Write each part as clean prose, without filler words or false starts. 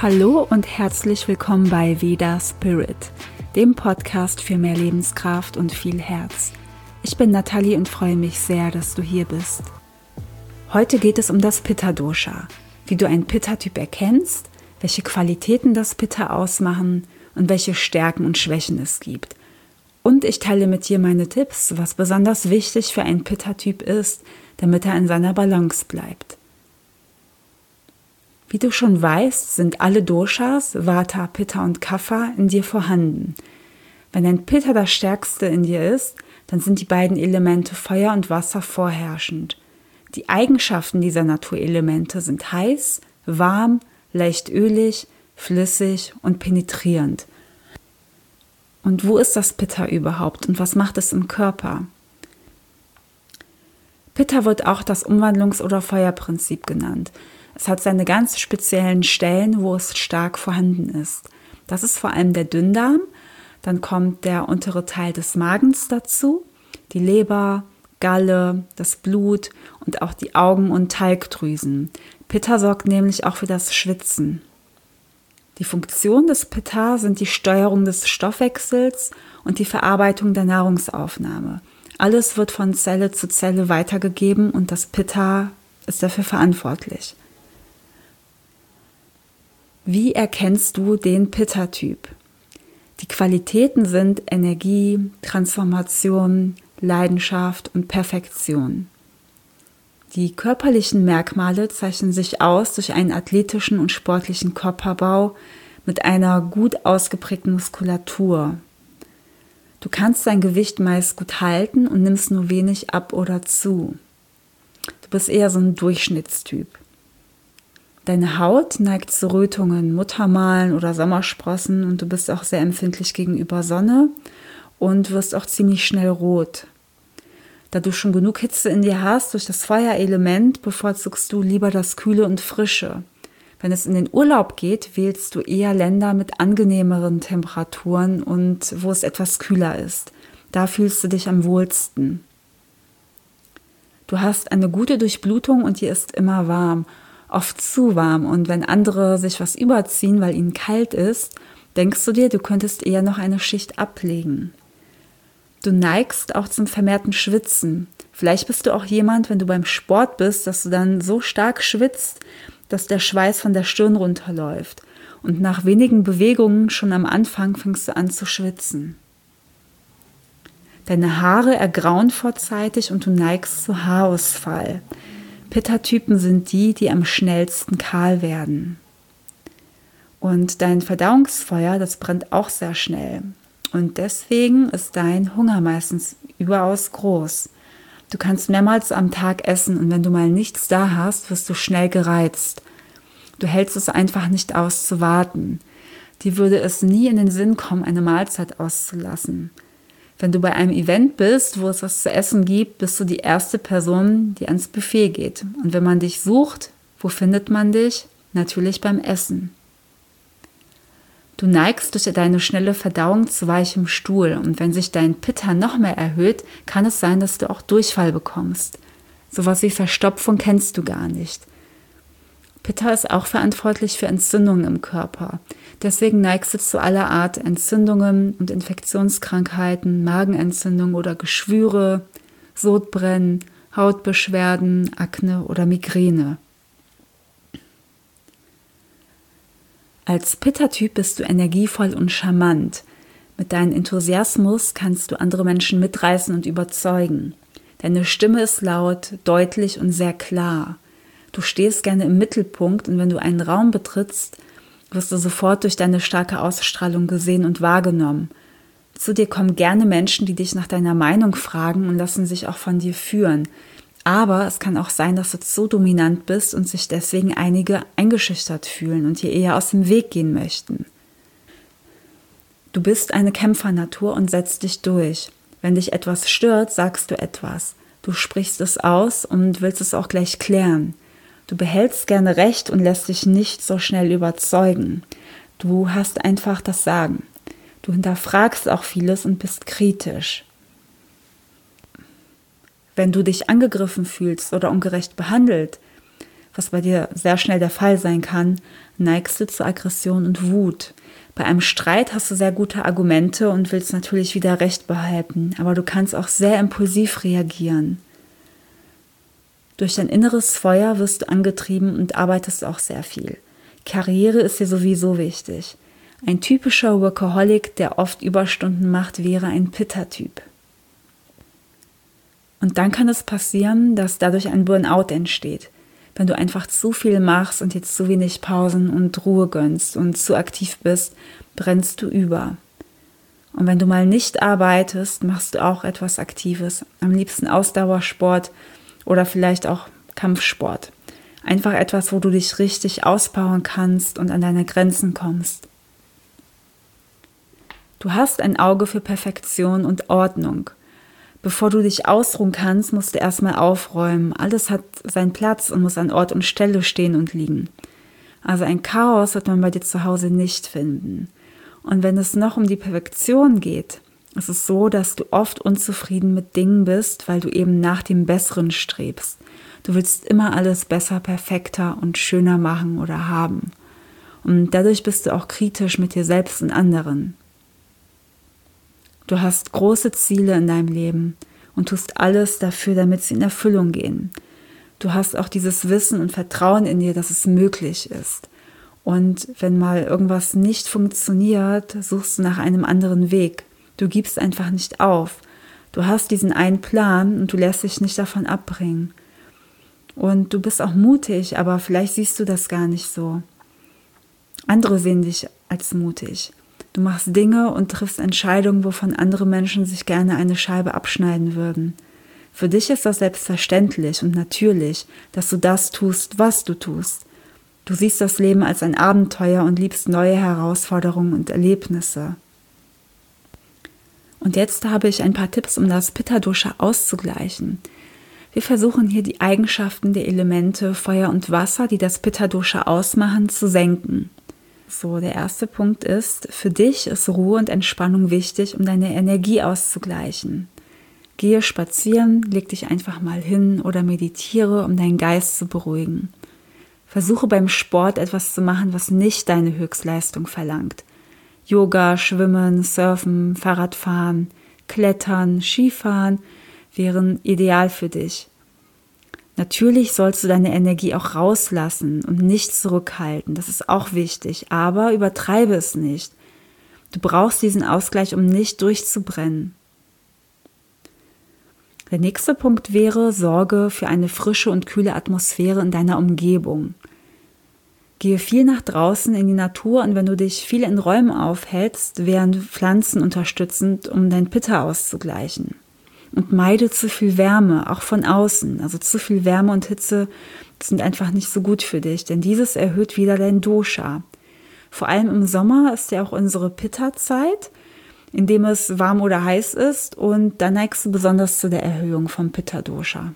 Hallo und herzlich willkommen bei Veda Spirit, dem Podcast für mehr Lebenskraft und viel Herz. Ich bin Nathalie und freue mich sehr, dass du hier bist. Heute geht es um das Pitta-Dosha, wie du einen Pitta-Typ erkennst, welche Qualitäten das Pitta ausmachen und welche Stärken und Schwächen es gibt. Und ich teile mit dir meine Tipps, was besonders wichtig für einen Pitta-Typ ist, damit er in seiner Balance bleibt. Wie du schon weißt, sind alle Doshas, Vata, Pitta und Kapha, in dir vorhanden. Wenn ein Pitta das stärkste in dir ist, dann sind die beiden Elemente Feuer und Wasser vorherrschend. Die Eigenschaften dieser Naturelemente sind heiß, warm, leicht ölig, flüssig und penetrierend. Und wo ist das Pitta überhaupt und was macht es im Körper? Pitta wird auch das Umwandlungs- oder Feuerprinzip genannt. Es hat seine ganz speziellen Stellen, wo es stark vorhanden ist. Das ist vor allem der Dünndarm, dann kommt der untere Teil des Magens dazu, die Leber, Galle, das Blut und auch die Augen- und Talgdrüsen. Pitta sorgt nämlich auch für das Schwitzen. Die Funktion des Pitta sind die Steuerung des Stoffwechsels und die Verarbeitung der Nahrungsaufnahme. Alles wird von Zelle zu Zelle weitergegeben und das Pitta ist dafür verantwortlich. Wie erkennst du den Pitta-Typ? Die Qualitäten sind Energie, Transformation, Leidenschaft und Perfektion. Die körperlichen Merkmale zeichnen sich aus durch einen athletischen und sportlichen Körperbau mit einer gut ausgeprägten Muskulatur. Du kannst dein Gewicht meist gut halten und nimmst nur wenig ab oder zu. Du bist eher so ein Durchschnittstyp. Deine Haut neigt zu Rötungen, Muttermalen oder Sommersprossen und du bist auch sehr empfindlich gegenüber Sonne und wirst auch ziemlich schnell rot. Da du schon genug Hitze in dir hast durch das Feuerelement, bevorzugst du lieber das Kühle und Frische. Wenn es in den Urlaub geht, wählst du eher Länder mit angenehmeren Temperaturen und wo es etwas kühler ist. Da fühlst du dich am wohlsten. Du hast eine gute Durchblutung und dir ist immer warm. Oft zu warm, und wenn andere sich was überziehen, weil ihnen kalt ist, denkst du dir, du könntest eher noch eine Schicht ablegen. Du neigst auch zum vermehrten Schwitzen. Vielleicht bist du auch jemand, wenn du beim Sport bist, dass du dann so stark schwitzt, dass der Schweiß von der Stirn runterläuft. Und nach wenigen Bewegungen, schon am Anfang, fängst du an zu schwitzen. Deine Haare ergrauen vorzeitig und du neigst zu Haarausfall. Pitta-Typen sind die am schnellsten kahl werden. Und dein Verdauungsfeuer, das brennt auch sehr schnell. Und deswegen ist dein Hunger meistens überaus groß. Du kannst mehrmals am Tag essen und wenn du mal nichts da hast, wirst du schnell gereizt. Du hältst es einfach nicht aus zu warten. Dir würde es nie in den Sinn kommen, eine Mahlzeit auszulassen. Wenn du bei einem Event bist, wo es was zu essen gibt, bist du die erste Person, die ans Buffet geht. Und wenn man dich sucht, wo findet man dich? Natürlich beim Essen. Du neigst durch deine schnelle Verdauung zu weichem Stuhl. Und wenn sich dein Pitta noch mehr erhöht, kann es sein, dass du auch Durchfall bekommst. Sowas wie Verstopfung kennst du gar nicht. Pitta ist auch verantwortlich für Entzündungen im Körper. Deswegen neigst du zu aller Art Entzündungen und Infektionskrankheiten, Magenentzündung oder Geschwüre, Sodbrennen, Hautbeschwerden, Akne oder Migräne. Als Pitta-Typ bist du energievoll und charmant. Mit deinem Enthusiasmus kannst du andere Menschen mitreißen und überzeugen. Deine Stimme ist laut, deutlich und sehr klar. Du stehst gerne im Mittelpunkt und wenn du einen Raum betrittst, wirst du sofort durch deine starke Ausstrahlung gesehen und wahrgenommen. Zu dir kommen gerne Menschen, die dich nach deiner Meinung fragen und lassen sich auch von dir führen. Aber es kann auch sein, dass du so dominant bist und sich deswegen einige eingeschüchtert fühlen und dir eher aus dem Weg gehen möchten. Du bist eine Kämpfernatur und setzt dich durch. Wenn dich etwas stört, sagst du etwas. Du sprichst es aus und willst es auch gleich klären. Du behältst gerne Recht und lässt dich nicht so schnell überzeugen. Du hast einfach das Sagen. Du hinterfragst auch vieles und bist kritisch. Wenn du dich angegriffen fühlst oder ungerecht behandelt, was bei dir sehr schnell der Fall sein kann, neigst du zu Aggression und Wut. Bei einem Streit hast du sehr gute Argumente und willst natürlich wieder Recht behalten, aber du kannst auch sehr impulsiv reagieren. Durch dein inneres Feuer wirst du angetrieben und arbeitest auch sehr viel. Karriere ist dir sowieso wichtig. Ein typischer Workaholic, der oft Überstunden macht, wäre ein Pitta-Typ. Und dann kann es passieren, dass dadurch ein Burnout entsteht. Wenn du einfach zu viel machst und jetzt zu wenig Pausen und Ruhe gönnst und zu aktiv bist, brennst du über. Und wenn du mal nicht arbeitest, machst du auch etwas Aktives. Am liebsten Ausdauersport oder vielleicht auch Kampfsport. Einfach etwas, wo du dich richtig auspowern kannst und an deine Grenzen kommst. Du hast ein Auge für Perfektion und Ordnung. Bevor du dich ausruhen kannst, musst du erstmal aufräumen. Alles hat seinen Platz und muss an Ort und Stelle stehen und liegen. Also ein Chaos wird man bei dir zu Hause nicht finden. Und wenn es noch um die Perfektion geht, ist es so, dass du oft unzufrieden mit Dingen bist, weil du eben nach dem Besseren strebst. Du willst immer alles besser, perfekter und schöner machen oder haben. Und dadurch bist du auch kritisch mit dir selbst und anderen. Du hast große Ziele in deinem Leben und tust alles dafür, damit sie in Erfüllung gehen. Du hast auch dieses Wissen und Vertrauen in dir, dass es möglich ist. Und wenn mal irgendwas nicht funktioniert, suchst du nach einem anderen Weg. Du gibst einfach nicht auf. Du hast diesen einen Plan und du lässt dich nicht davon abbringen. Und du bist auch mutig, aber vielleicht siehst du das gar nicht so. Andere sehen dich als mutig. Du machst Dinge und triffst Entscheidungen, wovon andere Menschen sich gerne eine Scheibe abschneiden würden. Für dich ist das selbstverständlich und natürlich, dass du das tust, was du tust. Du siehst das Leben als ein Abenteuer und liebst neue Herausforderungen und Erlebnisse. Und jetzt habe ich ein paar Tipps, um das Pitta-Dosha auszugleichen. Wir versuchen hier die Eigenschaften der Elemente Feuer und Wasser, die das Pitta-Dosha ausmachen, zu senken. So, der erste Punkt ist, für dich ist Ruhe und Entspannung wichtig, um deine Energie auszugleichen. Gehe spazieren, leg dich einfach mal hin oder meditiere, um deinen Geist zu beruhigen. Versuche beim Sport etwas zu machen, was nicht deine Höchstleistung verlangt. Yoga, Schwimmen, Surfen, Fahrradfahren, Klettern, Skifahren wären ideal für dich. Natürlich sollst du deine Energie auch rauslassen und nicht zurückhalten, das ist auch wichtig, aber übertreibe es nicht. Du brauchst diesen Ausgleich, um nicht durchzubrennen. Der nächste Punkt wäre, sorge für eine frische und kühle Atmosphäre in deiner Umgebung. Gehe viel nach draußen in die Natur und wenn du dich viel in Räumen aufhältst, wären Pflanzen unterstützend, um dein Pitta auszugleichen. Und meide zu viel Wärme, auch von außen. Also zu viel Wärme und Hitze sind einfach nicht so gut für dich, denn dieses erhöht wieder dein Dosha. Vor allem im Sommer ist ja auch unsere Pitta-Zeit, in dem es warm oder heiß ist und da neigst du besonders zu der Erhöhung vom Pitta-Dosha.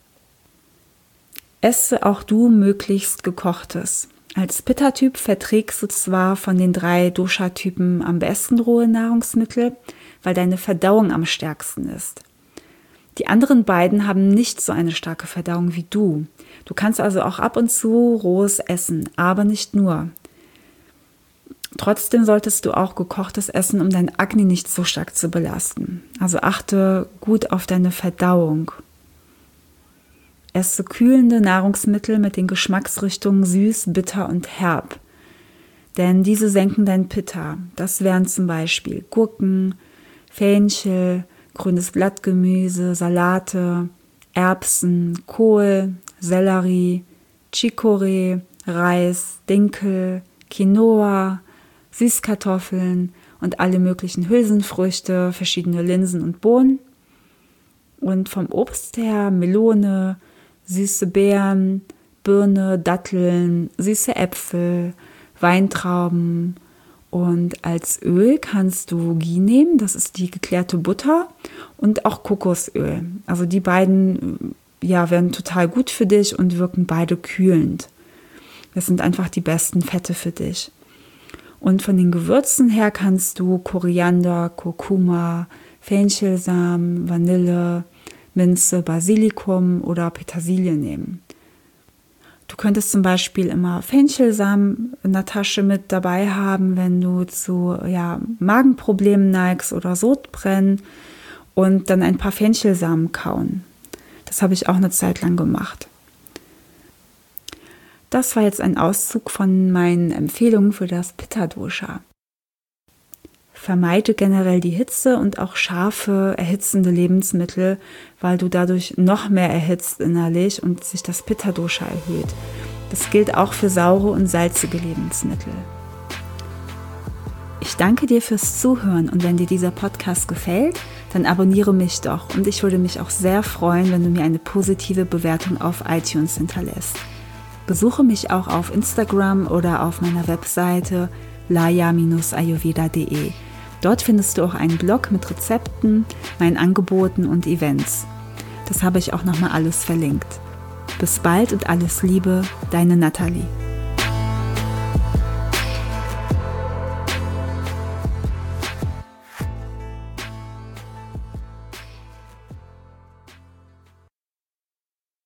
Esse auch du möglichst Gekochtes. Als Pitta-Typ verträgst du zwar von den 3 Dosha-Typen am besten rohe Nahrungsmittel, weil deine Verdauung am stärksten ist. Die anderen beiden haben nicht so eine starke Verdauung wie du. Du kannst also auch ab und zu rohes essen, aber nicht nur. Trotzdem solltest du auch gekochtes essen, um dein Agni nicht so stark zu belasten. Also achte gut auf deine Verdauung. Esse kühlende Nahrungsmittel mit den Geschmacksrichtungen süß, bitter und herb. Denn diese senken dein Pitta. Das wären zum Beispiel Gurken, Fenchel, grünes Blattgemüse, Salate, Erbsen, Kohl, Sellerie, Chicorée, Reis, Dinkel, Quinoa, Süßkartoffeln und alle möglichen Hülsenfrüchte, verschiedene Linsen und Bohnen. Und vom Obst her Melone, süße Beeren, Birne, Datteln, süße Äpfel, Weintrauben. Und als Öl kannst du Ghee nehmen, das ist die geklärte Butter, und auch Kokosöl. Also die beiden werden total gut für dich und wirken beide kühlend. Das sind einfach die besten Fette für dich. Und von den Gewürzen her kannst du Koriander, Kurkuma, Fenchelsamen, Vanille, Minze, Basilikum oder Petersilie nehmen. Du könntest zum Beispiel immer Fenchelsamen in der Tasche mit dabei haben, wenn du zu Magenproblemen neigst oder Sodbrennen, und dann ein paar Fenchelsamen kauen. Das habe ich auch eine Zeit lang gemacht. Das war jetzt ein Auszug von meinen Empfehlungen für das Pitta-Dosha. Vermeide generell die Hitze und auch scharfe, erhitzende Lebensmittel, weil du dadurch noch mehr erhitzt innerlich und sich das Pitta-Dosha erhöht. Das gilt auch für saure und salzige Lebensmittel. Ich danke dir fürs Zuhören, und wenn dir dieser Podcast gefällt, dann abonniere mich doch, und ich würde mich auch sehr freuen, wenn du mir eine positive Bewertung auf iTunes hinterlässt. Besuche mich auch auf Instagram oder auf meiner Webseite laya-ayurveda.de. Dort findest du auch einen Blog mit Rezepten, meinen Angeboten und Events. Das habe ich auch nochmal alles verlinkt. Bis bald und alles Liebe, deine Nathalie.